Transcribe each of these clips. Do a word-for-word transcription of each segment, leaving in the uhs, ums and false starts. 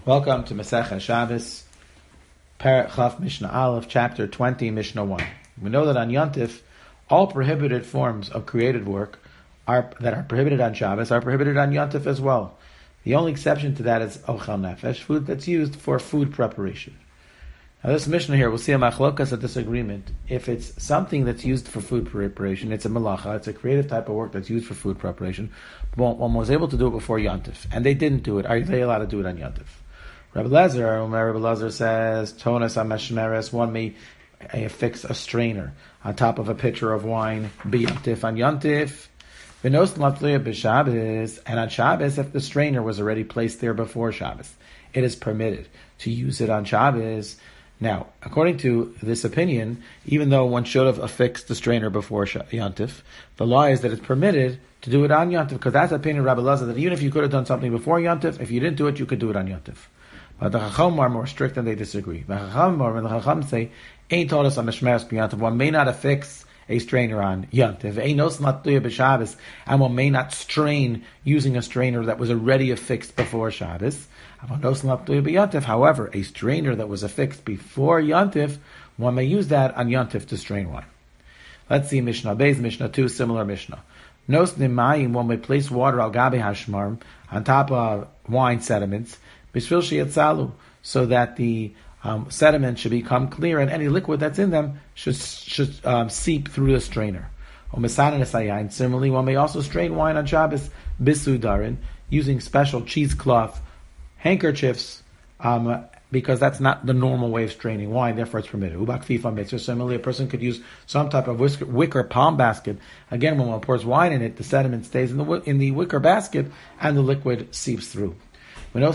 Welcome to Masechah Shabbos, Perek Chaf Mishnah Aleph, Chapter twenty, Mishnah one. We know that on Yontif, all prohibited forms of created work are that are prohibited on Shabbos are prohibited on Yontif as well. The only exception to that is Ochel Nefesh, food that's used for food preparation. Now this Mishnah here, we'll see a machlokas, a disagreement. If it's something that's used for food preparation, it's a melacha, it's a creative type of work that's used for food preparation, but one was able to do it before Yontif, and they didn't do it. Are they allowed to do it on Yontif? Rabbi Lezer, Rabbi Lezer says, Tonas HaMeshmeres, one may affix a strainer on top of a pitcher of wine, b'yantif on Yantif, v'nos latluya b'Shabbos, and on Shabbos, if the strainer was already placed there before Shabbos, it is permitted to use it on Shabbos. Now, according to this opinion, even though one should have affixed the strainer before Yantif, the law is that it's permitted to do it on Yantif, because that's the opinion of Rabbi Lezer, that even if you could have done something before Yantif, if you didn't do it, you could do it on Yantif. But the Chacham are more strict and they disagree. The Chacham are, when the Chacham say, ain't told us on Meshmeres b'Yantiv, one may not affix a strainer on Yantiv, ain't no smatluya b'Shabbos, and one may not strain using a strainer that was already affixed before Shabbos. However, a strainer that was affixed before Yantiv, one may use that on Yantiv to strain wine. Let's see Mishnah Beis, Mishnah two, similar Mishnah. Nos nimayim, one may place water al gabi hashmar, on top of wine sediments, so that the um, sediment should become clear and any liquid that's in them should should um, seep through the strainer. Similarly, one may also strain wine on Shabbos bisudarin using special cheesecloth handkerchiefs, um, because that's not the normal way of straining wine, therefore it's permitted. Similarly, a person could use some type of wicker, wicker palm basket. Again, when one pours wine in it, the sediment stays in the in the wicker basket and the liquid seeps through. A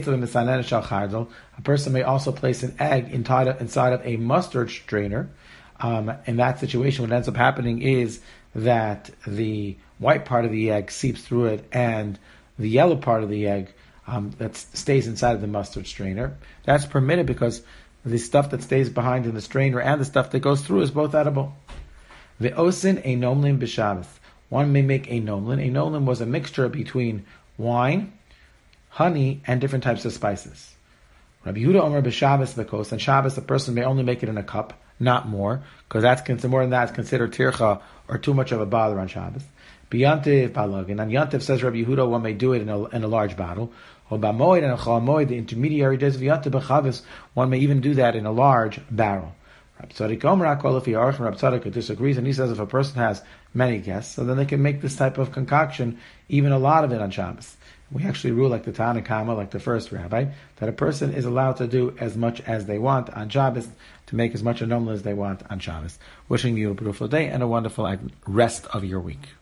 person may also place an egg inside of a mustard strainer. Um, in that situation, what ends up happening is that the white part of the egg seeps through it, and the yellow part of the egg um, that stays inside of the mustard strainer. That's permitted because the stuff that stays behind in the strainer and the stuff that goes through is both edible. Ve'osin a nomlin b'Shabbos. One may make a nomlin. A nomlin was a mixture between wine, honey, and different types of spices. Rabbi Yehuda Omer b'Shabbos v'kos. On Shabbos, a person may only make it in a cup, not more, because that's more than that is considered tircha or too much of a bother on Shabbos. B'yantiv balagin. On Yantiv, says Rabbi Yehuda, one may do it in a, in a large bottle. Or b'moed and a chalamoid, the intermediary days of Yantiv b'chavis, one may even do that in a large barrel. Rabbi Tzadok Omer HaKol Lefi Aruch, and Rabbi Tzadok disagrees, and he says if a person has many guests, so then they can make this type of concoction, even a lot of it on Shabbos. We actually rule like the Tana Kama, like the first rabbi, that a person is allowed to do as much as they want on Shabbos, to make as much a nomla as they want on Shabbos. Wishing you a beautiful day and a wonderful rest of your week.